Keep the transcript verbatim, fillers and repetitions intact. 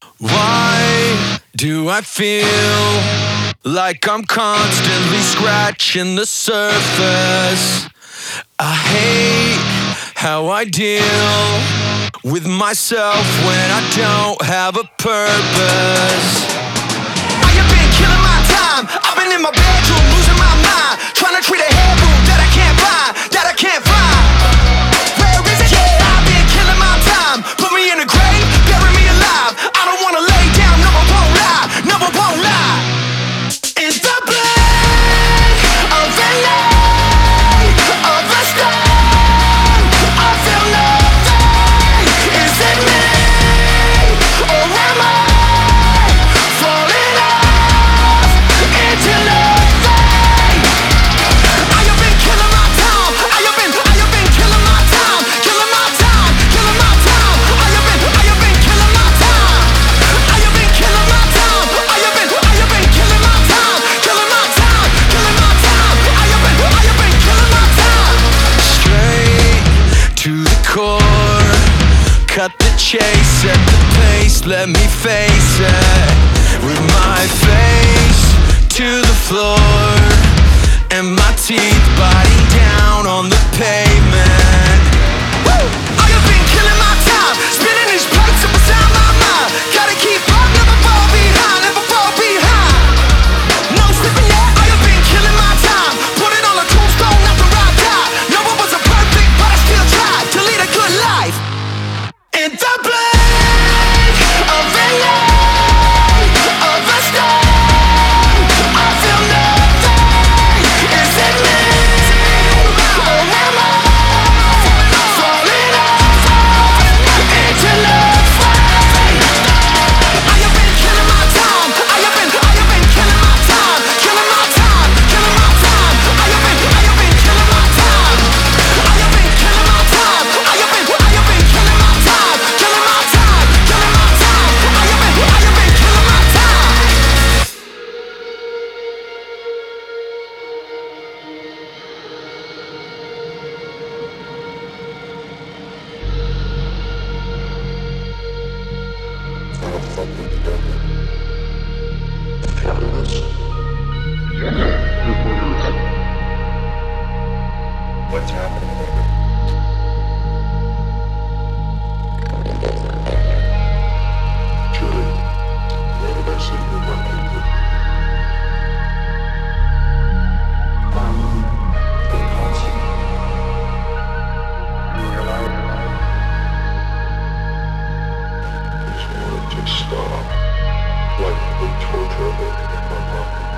Why do I feel like I'm constantly scratching the surface? I hate how I deal with myself when I don't have a purpose. I have been killing my time. I've been in my bedroom losing my mind, trying to treat a headroom that I can't find, that I can't find. Where is it? Yeah, I've been killing my time. Put me in a grave, bury me alive. I don't wanna lay down, no I won't lie, no I won't lie. In the blink of an eye, of a star, I feel nothing. Is it me, or am I falling off into nothing? I have been killing my time. I have been, I have been killing my time, killing my time, killing my time. I have been, I have been killing my time. I have been killing my time. I have been, I have been killing my time, killing my time, killing my time. I have been, I have been killing my time. Straight to the core, cut the chase at the pace. Let me face it with my face to the floor and my teeth biting down on the pavement. Woo! I have been killing my time, spinning these plates up inside my mind. Gotta keep up, never fall behind, never fall behind. No slipping yet. I have been killing my time, put it on a tombstone after I die. No one was a perfect, but I still tried to lead a good life. In the blink of an eye, of a star, I feel nothing. Is it me, or am I falling off into nothing? I have been killing my time. I have been, I have been killing my time, killing my time, killing my time. I have been, I have been killing my time. I have been killing my time. I have been, I have been killing my time, killing my time, killing my time. I have been, I have been killing my time. What's happening? Julie, why did I say you were my favorite? They constant. You realize I just wanted to stop, like the torture of it in my mind.